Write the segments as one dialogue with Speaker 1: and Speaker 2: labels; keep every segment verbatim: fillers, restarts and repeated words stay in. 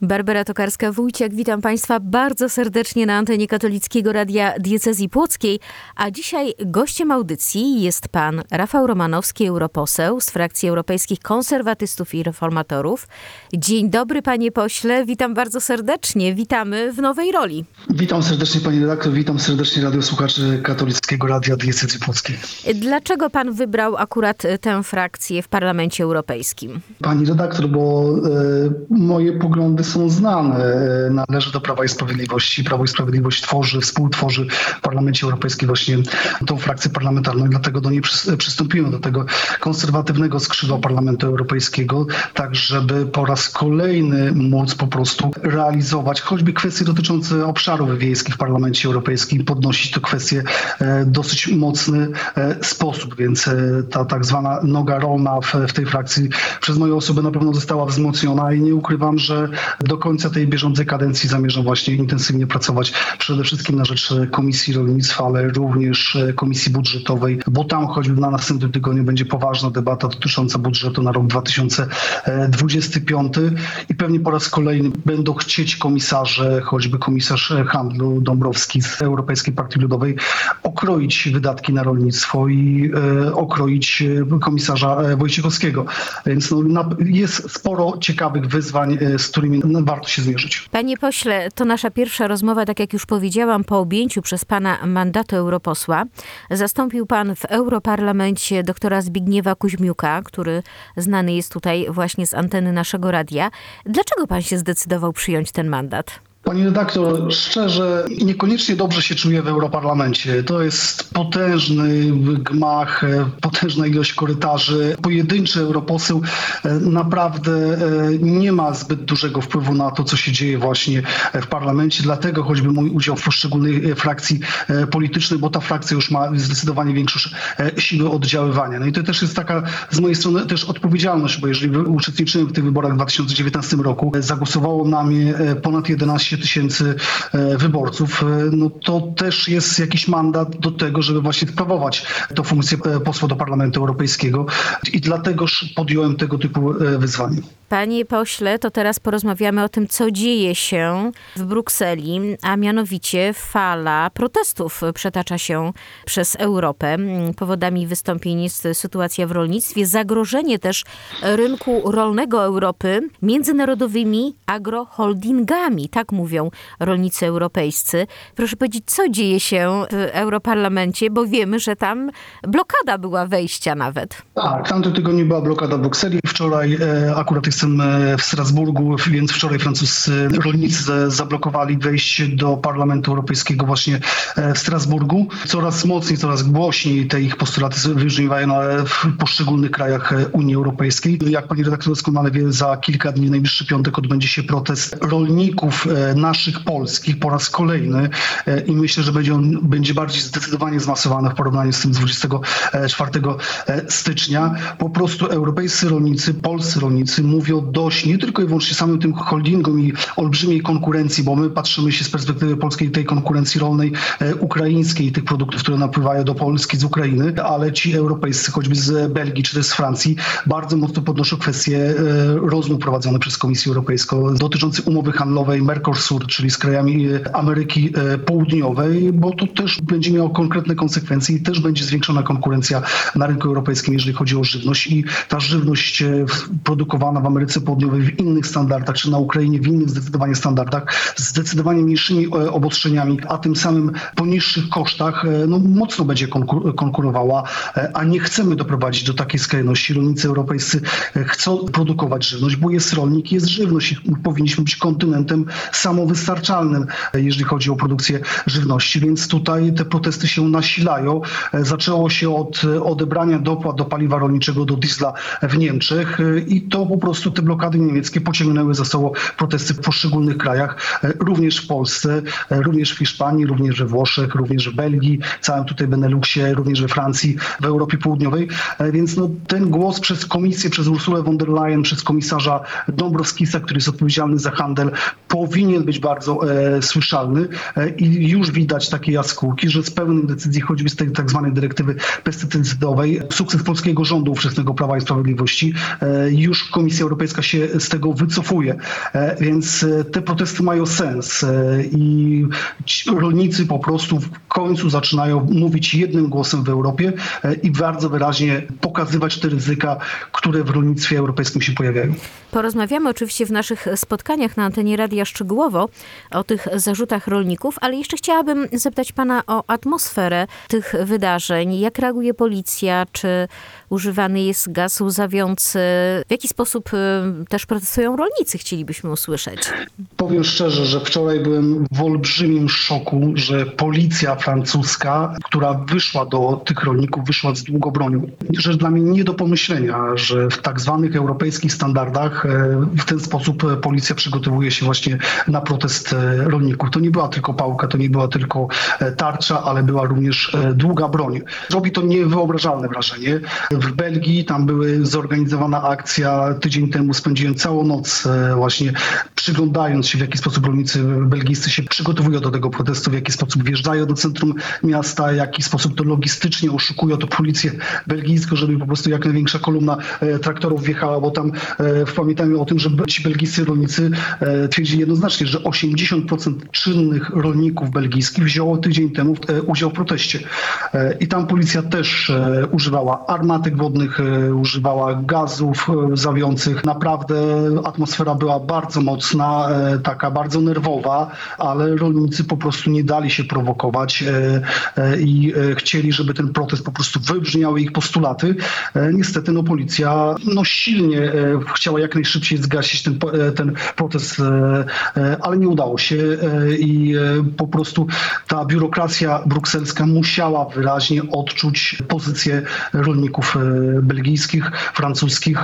Speaker 1: Barbara Tokarska-Wójciak, witam Państwa bardzo serdecznie na antenie Katolickiego Radia Diecezji Płockiej, a dzisiaj gościem audycji jest pan Rafał Romanowski, europoseł z frakcji Europejskich Konserwatystów i Reformatorów. Dzień dobry, panie pośle, witam bardzo serdecznie, witamy w nowej roli.
Speaker 2: Witam serdecznie, pani redaktor, witam serdecznie radiosłuchaczy Katolickiego Radia Diecezji Płockiej.
Speaker 1: Dlaczego pan wybrał akurat tę frakcję w Parlamencie Europejskim?
Speaker 2: Pani redaktor, bo e, moje poglądy są znane. E, należę do Prawa i Sprawiedliwości. Prawo i Sprawiedliwość tworzy, współtworzy w Parlamencie Europejskim właśnie tą frakcję parlamentarną i dlatego do niej przy, przystąpiłem, do tego konserwatywnego skrzydła Parlamentu Europejskiego, tak żeby po raz kolejny móc po prostu realizować choćby kwestie dotyczące obszarów wiejskich w Parlamencie Europejskim, podnosić to kwestie e, dosyć mocny e, sposób, więc e, ta tak zwana noga rolna w, w tej frakcji przez moją osobę na pewno została wzmocniona i nie ukrywam, że do końca tej bieżącej kadencji zamierzam właśnie intensywnie pracować przede wszystkim na rzecz Komisji Rolnictwa, ale również Komisji Budżetowej, bo tam choćby na następnym tygodniu będzie poważna debata dotycząca budżetu na rok dwa tysiące dwudziesty piąty i pewnie po raz kolejny będą chcieć komisarze, choćby komisarz handlu Dąbrowski z Europejskiej Partii Ludowej, okroić wydatki na rolnictwo i e, okroić komisarza Wojciechowskiego. Więc no, na, jest sporo ciekawych wyzwań, z którymi warto się zmierzyć.
Speaker 1: Panie pośle, to nasza pierwsza rozmowa, tak jak już powiedziałam, po objęciu przez pana mandatu europosła. Zastąpił pan w Europarlamencie doktora Zbigniewa Kuźmiuka, który znany jest tutaj właśnie z anteny naszego radia. Dlaczego pan się zdecydował przyjąć ten mandat?
Speaker 2: Pani redaktor, szczerze, niekoniecznie dobrze się czuję w Europarlamencie. To jest potężny gmach, potężna ilość korytarzy. Pojedynczy europoseł naprawdę nie ma zbyt dużego wpływu na to, co się dzieje właśnie w parlamencie. Dlatego choćby mój udział w poszczególnej frakcji politycznej, bo ta frakcja już ma zdecydowanie większą siłę oddziaływania. No i to też jest taka z mojej strony też odpowiedzialność, bo jeżeli uczestniczyłem w tych wyborach w dwa tysiące dziewiętnastym roku, zagłosowało na mnie ponad jedenaście tysięcy wyborców, no to też jest jakiś mandat do tego, żeby właśnie sprawować tę funkcję posła do Parlamentu Europejskiego i dlatego podjąłem tego typu wyzwanie.
Speaker 1: Panie pośle, to teraz porozmawiamy o tym, co dzieje się w Brukseli, a mianowicie fala protestów przetacza się przez Europę. Powodami wystąpień jest sytuacja w rolnictwie, zagrożenie też rynku rolnego Europy międzynarodowymi agroholdingami, tak mówią rolnicy europejscy. Proszę powiedzieć, co dzieje się w Europarlamencie, bo wiemy, że tam blokada była wejścia nawet.
Speaker 2: Tak, w tamtym tygodniu była blokada w Brukseli. Wczoraj e, akurat jestem w Strasburgu, więc wczoraj francuscy rolnicy zablokowali wejście do Parlamentu Europejskiego właśnie w Strasburgu. Coraz mocniej, coraz głośniej te ich postulaty wybrzmiewają w poszczególnych krajach Unii Europejskiej. Jak pani redaktor doskonale wie, za kilka dni, najbliższy piątek, odbędzie się protest rolników naszych polskich po raz kolejny i myślę, że będzie on będzie bardziej zdecydowanie zmasowany w porównaniu z tym z dwudziestego czwartego stycznia. Po prostu europejscy rolnicy, polscy rolnicy mówią dość nie tylko i wyłącznie samym tym holdingom i olbrzymiej konkurencji, bo my patrzymy się z perspektywy polskiej tej konkurencji rolnej e, ukraińskiej, tych produktów, które napływają do Polski z Ukrainy, ale ci europejscy, choćby z Belgii czy też z Francji, bardzo mocno podnoszą kwestie e, rozmów prowadzonych przez Komisję Europejską dotyczących umowy handlowej Mercosur, czyli z krajami Ameryki e, Południowej, bo to też będzie miało konkretne konsekwencje i też będzie zwiększona konkurencja na rynku europejskim, jeżeli chodzi o żywność i ta żywność e, produkowana w Ameryce Południowej w innych standardach, czy na Ukrainie w innych zdecydowanie standardach, z zdecydowanie mniejszymi obostrzeniami, a tym samym po niższych kosztach, no mocno będzie konkur- konkurowała, a nie chcemy doprowadzić do takiej skrajności. Rolnicy europejscy chcą produkować żywność, bo jest rolnik, jest żywność i powinniśmy być kontynentem samowystarczalnym, jeżeli chodzi o produkcję żywności, więc tutaj te protesty się nasilają. Zaczęło się od odebrania dopłat do paliwa rolniczego, do diesla w Niemczech i to po prostu te blokady niemieckie pociągnęły za sobą protesty w poszczególnych krajach, również w Polsce, również w Hiszpanii, również we Włoszech, również w Belgii, całym tutaj Beneluxie, również we Francji, w Europie Południowej. Więc no, ten głos przez komisję, przez Ursulę von der Leyen, przez komisarza Dąbrowskisa, który jest odpowiedzialny za handel, powinien być bardzo e, słyszalny e, i już widać takie jaskółki, że z pełnych decyzji, choćby z tej tak zwanej dyrektywy pestycydowej, sukces polskiego rządu ówczesnego Prawa i Sprawiedliwości, e, już Komisja Europejska się z tego wycofuje. E, więc e, te protesty mają sens e, i ci rolnicy po prostu w końcu zaczynają mówić jednym głosem w Europie e, i bardzo wyraźnie pokazywać te ryzyka, które w rolnictwie europejskim się pojawiają.
Speaker 1: Porozmawiamy oczywiście w naszych spotkaniach na antenie radia szczegółowo o tych zarzutach rolników, ale jeszcze chciałabym zapytać pana o atmosferę tych wydarzeń. Jak reaguje policja? Czy używany jest gaz łzawiący? W jaki sposób też protestują rolnicy, chcielibyśmy usłyszeć?
Speaker 2: Powiem szczerze, że wczoraj byłem w olbrzymim szoku, że policja francuska, która wyszła do tych rolników, wyszła z długobronią. Rzecz dla mnie nie do pomyślenia, że w tak zwanych europejskich standardach w ten sposób policja przygotowuje się właśnie na protest rolników. To nie była tylko pałka, to nie była tylko tarcza, ale była również długa broń. Robi to niewyobrażalne wrażenie. W Belgii tam były zorganizowana akcja. Tydzień temu spędziłem całą noc właśnie przyglądając się, w jaki sposób rolnicy belgijscy się przygotowują do tego protestu, w jaki sposób wjeżdżają do centrum miasta, w jaki sposób to logistycznie oszukują to policję belgijską, żeby po prostu jak największa kolumna traktorów wjechała, bo tam pamiętajmy o tym, że ci belgijscy rolnicy twierdzili jednoznacznie, że osiemdziesiąt procent czynnych rolników belgijskich wzięło tydzień temu udział w proteście. I tam policja też używała armatek wodnych, używała gazów łzawiących. Naprawdę atmosfera była bardzo mocna, taka bardzo nerwowa, ale rolnicy po prostu nie dali się prowokować i chcieli, żeby ten protest po prostu wybrzmiały ich postulaty. Niestety no policja no silnie chciała jak najszybciej zgasić ten, ten protest, ale nie udało się i po prostu ta biurokracja brukselska musiała wyraźnie odczuć pozycję rolników belgijskich, francuskich,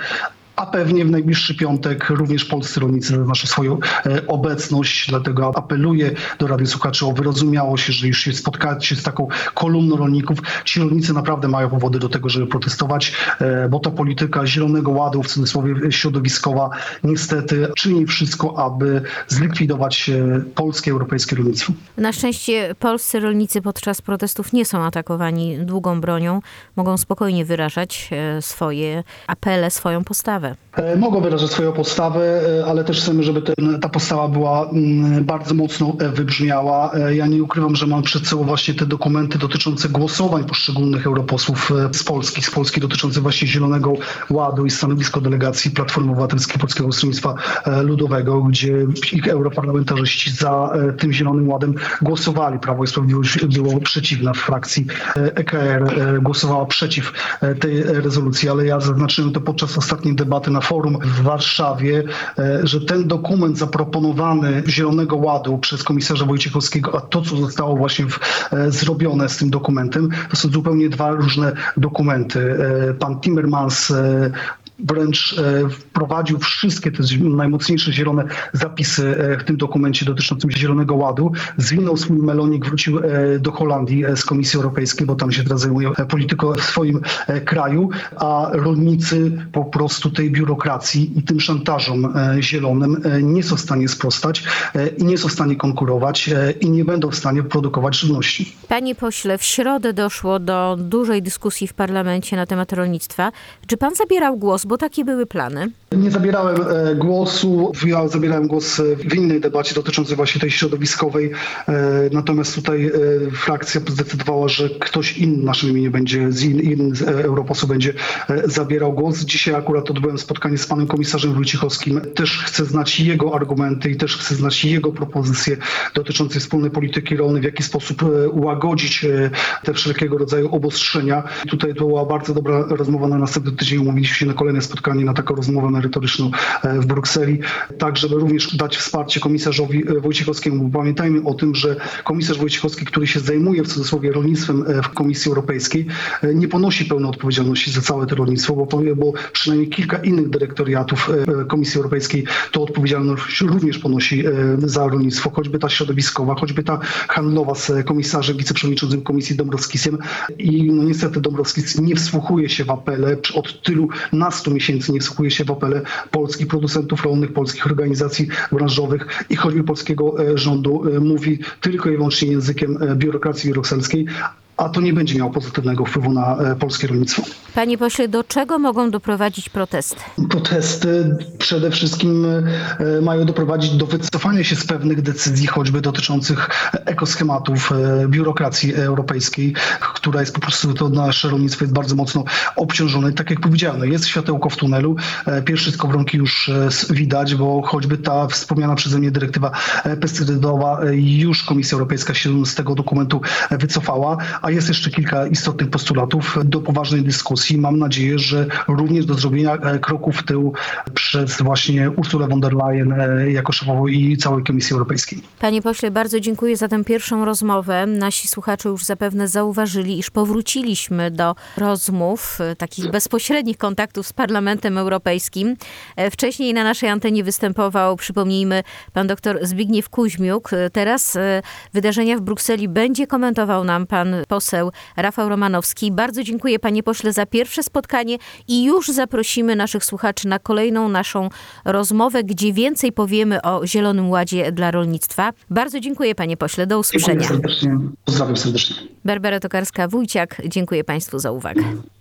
Speaker 2: a pewnie w najbliższy piątek również polscy rolnicy zaznaczą swoją e, obecność, dlatego apeluję do radiosłuchaczy o wyrozumiałość, że już się spotkacie z taką kolumną rolników. Ci rolnicy naprawdę mają powody do tego, żeby protestować, e, bo ta polityka Zielonego Ładu, w cudzysłowie środowiskowa, niestety czyni wszystko, aby zlikwidować e, polskie, europejskie rolnictwo.
Speaker 1: Na szczęście polscy rolnicy podczas protestów nie są atakowani długą bronią. Mogą spokojnie wyrażać e, swoje apele, swoją postawę.
Speaker 2: Mogą wyrażać swoją postawę, ale też chcemy, żeby ten, ta postawa była bardzo mocno wybrzmiała. Ja nie ukrywam, że mam przed sobą właśnie te dokumenty dotyczące głosowań poszczególnych europosłów z Polski, z Polski dotyczące właśnie Zielonego Ładu i stanowisko delegacji Platformy Obywatelskiej Polskiego Stronnictwa Ludowego, gdzie ich europarlamentarzyści za tym Zielonym Ładem głosowali. Prawo i Sprawiedliwość było przeciwne. W frakcji E K R głosowała przeciw tej rezolucji, ale ja zaznaczyłem to podczas ostatniej debaty na forum w Warszawie, że ten dokument zaproponowany Zielonego Ładu przez komisarza Wojciechowskiego, a to, co zostało właśnie w, zrobione z tym dokumentem, to są zupełnie dwa różne dokumenty. Pan Timmermans wręcz wprowadził wszystkie te najmocniejsze zielone zapisy w tym dokumencie dotyczącym Zielonego Ładu. Zwinął swój melonik, wrócił do Holandii z Komisji Europejskiej, bo tam się teraz zajmuje polityką w swoim kraju, a rolnicy po prostu tej biurokracji i tym szantażom zielonym nie są w stanie sprostać i nie są w stanie konkurować i nie będą w stanie produkować żywności.
Speaker 1: Panie pośle, w środę doszło do dużej dyskusji w parlamencie na temat rolnictwa. Czy pan zabierał głos, bo takie były plany?
Speaker 2: Nie zabierałem głosu, ja zabierałem głos w innej debacie dotyczącej właśnie tej środowiskowej, natomiast tutaj frakcja zdecydowała, że ktoś inny w naszym imieniu będzie, z in, inny z europosłów będzie zabierał głos. Dzisiaj akurat odbyłem spotkanie z panem komisarzem Wojciechowskim. Też chcę znać jego argumenty i też chcę znać jego propozycje dotyczące wspólnej polityki rolnej, w jaki sposób ułagodzić te wszelkiego rodzaju obostrzenia. Tutaj była bardzo dobra rozmowa, na następny tydzień umówiliśmy się na kolejne spotkanie, na taką rozmowę merytoryczną w Brukseli, tak żeby również dać wsparcie komisarzowi Wojciechowskiemu. Bo pamiętajmy o tym, że komisarz Wojciechowski, który się zajmuje w cudzysłowie rolnictwem w Komisji Europejskiej, nie ponosi pełnej odpowiedzialności za całe to rolnictwo, bo, bo przynajmniej kilka innych dyrektoriatów Komisji Europejskiej to odpowiedzialność również ponosi za rolnictwo, choćby ta środowiskowa, choćby ta handlowa z komisarzem, wiceprzewodniczącym Komisji Dombrovskisem i no niestety Dombrovskis nie wsłuchuje się w apele od tylu nastu kilkunastu miesięcy nie wsłuchuje się w apele polskich producentów rolnych, polskich organizacji branżowych i choćby polskiego e, rządu, e, mówi tylko i wyłącznie językiem e, biurokracji brukselskiej, a to nie będzie miało pozytywnego wpływu na e, polskie rolnictwo.
Speaker 1: Panie pośle, do czego mogą doprowadzić protesty?
Speaker 2: Protesty przede wszystkim e, mają doprowadzić do wycofania się z pewnych decyzji, choćby dotyczących ekoschematów, e, biurokracji europejskiej, która jest po prostu, to nasze rolnictwo jest bardzo mocno obciążone. Tak jak powiedziano, jest światełko w tunelu, e, pierwsze skowronki już e, widać, bo choćby ta wspomniana przeze mnie dyrektywa e, pestycydowa, e, już Komisja Europejska się z tego dokumentu e, wycofała, a jest jeszcze kilka istotnych postulatów do poważnej dyskusji. Mam nadzieję, że również do zrobienia kroku w tył przez właśnie Ursulę von der Leyen jako szefową i całej Komisji Europejskiej.
Speaker 1: Panie pośle, bardzo dziękuję za tę pierwszą rozmowę. Nasi słuchacze już zapewne zauważyli, iż powróciliśmy do rozmów, takich bezpośrednich kontaktów z Parlamentem Europejskim. Wcześniej na naszej antenie występował, przypomnijmy, pan dr Zbigniew Kuźmiuk. Teraz wydarzenia w Brukseli będzie komentował nam pan poseł Rafał Romanowski. Bardzo dziękuję, panie pośle, za pierwsze spotkanie i już zaprosimy naszych słuchaczy na kolejną naszą rozmowę, gdzie więcej powiemy o Zielonym Ładzie dla rolnictwa. Bardzo dziękuję, panie pośle. Do usłyszenia.
Speaker 2: Dziękuję serdecznie. Pozdrawiam serdecznie.
Speaker 1: Barbara Tokarska-Wójciak. Dziękuję państwu za uwagę.